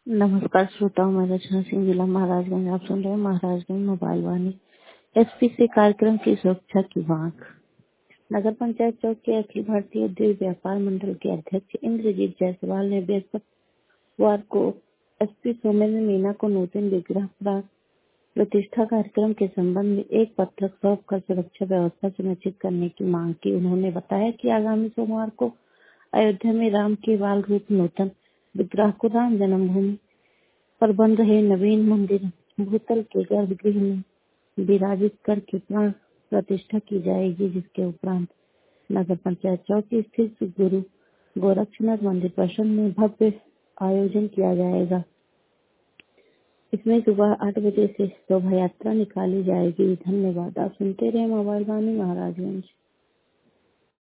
नमस्कार श्रोताओं, मैं रचना सिंह, जिला महाराजगंज। आप सुन रहे हैं महाराजगंज मोबाइल वाणी। एसपी से कार्यक्रम की सुरक्षा की मांग। नगर पंचायत चौक के अखिल भारतीय उद्योग व्यापार मंडल के अध्यक्ष इंद्रजीत जायसवाल ने बृहस्पतिवार को एसपी सौमेंद्र मीना को नूतन विग्रह प्रतिष्ठा कार्यक्रम के संबंध में एक पत्रक सौंपकर सुरक्षा व्यवस्था सुनिश्चित करने की मांग की। उन्होंने बताया कि आगामी सोमवार को अयोध्या में राम के बाल रूप नूतन विग्रह को राम जन्मभूमि पर बन रहे नवीन मंदिर भूतल के गर्भगृह में विराजित करके प्राण प्रतिष्ठा की जाएगी, जिसके उपरांत नगर पंचायत चौक स्थित गुरु गोरक्षनाथ मंदिर परिसर में भव्य आयोजन किया जाएगा। इसमें सुबह 8 बजे से शोभा यात्रा निकाली जाएगी। धन्यवाद। आप सुनते रहे मोबाइल वाणी महाराजगंज।